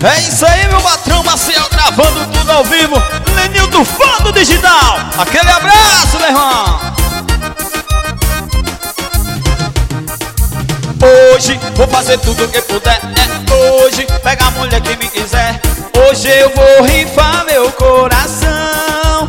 É isso aí, meu patrão Maciel, gravando tudo ao vivo. Lenildo Fã do Digital. Aquele abraço, meu irmão. Hoje vou fazer tudo que puder. Hoje pega a mulher que me quiser. Hoje eu vou rifar meu coração.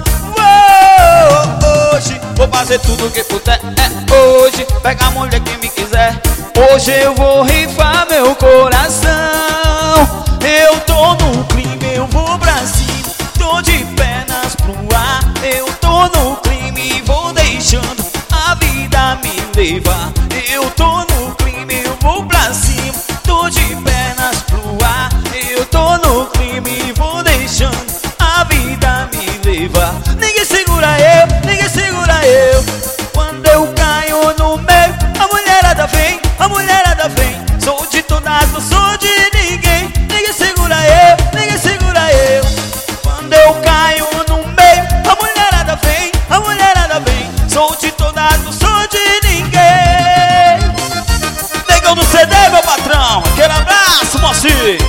Hoje vou fazer tudo que puder. Hoje pega a mulher que me quiser. Hoje eu vou rifar meu coração. Eu tô no clima, eu vou pra cima. Tô de pernas pro ar. Eu tô no clima e vou deixando a vida me levar. Eu tô no clima, eu vou pra cima. Tô de pernas pro ar. Eu tô no clima e vou deixando a vida me levar. Ninguém segura eu, ninguém segura eu. Quando eu caio no meio, a mulherada vem, a mulherada vem. Sou de todas, não sou de ninguém. Ninguém segura eu, ninguém segura eu. Quando eu caio no meio, a mulherada vem, a mulherada vem. Sou de todas, não sou de ninguém. Negão do CD, meu patrão. Aquele abraço, mocinho.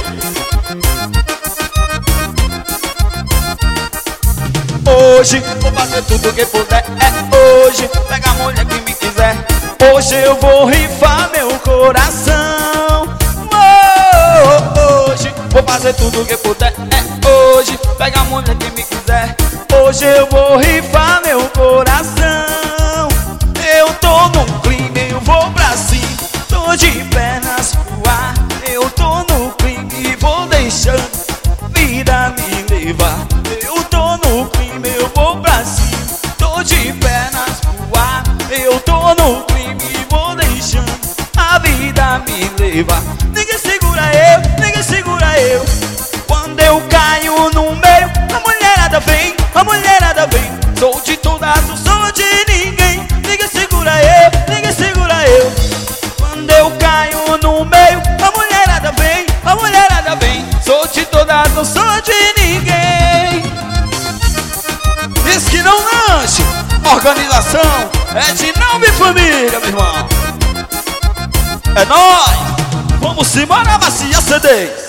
Hoje vou fazer tudo que puder. Hoje pega a mulher que me quiser. Hoje eu vou rifar meu coração. Hoje vou fazer tudo que puder. Hoje pega a mulher que me quiser. Hoje eu vou rifar meu coração. Eu tô num clima, eu vou pra cima. Tô de pernas pro ar. Eu tô no clima e vou deixando a vida me levar. Eu tô no clima, eu vou pra cima. Tô de pernas pro ar. Eu tô no clima e vou deixando a vida me levar. Ninguém segura eu, ninguém segura eu. Quando eu caio no meio, a mulherada vem, a mulherada vem. Sou de todas, não sou de ninguém. Ninguém segura eu, ninguém segura eu. Quando eu caio no meio, a mulherada vem, a mulherada vem. Sou de todas, não sou de ninguém. Diz que não lanche, organização é de Nalva e família, meu irmão. É nóis, vamos embora, Maciel CDs.